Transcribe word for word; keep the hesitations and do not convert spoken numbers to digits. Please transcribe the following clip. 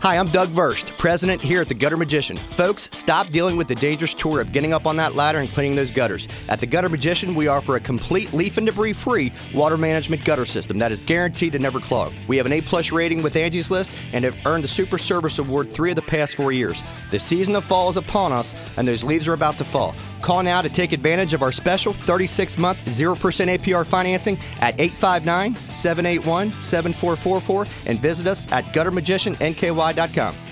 Hi, I'm Doug Verst, president here at the Gutter Magician. Folks, stop dealing with the dangerous chore of getting up on that ladder and cleaning those gutters. At the Gutter Magician, we offer a complete leaf and debris-free water management gutter system that is guaranteed to never clog. We have an A-plus rating with Angie's List and have earned the Super Service Award three of the past four years. The season of fall is upon us, and those leaves are about to fall. Call now to take advantage of our special thirty-six month zero percent A P R financing at eight five nine, seven eight one, seven four four four and visit us at gutter magician n k y dot com.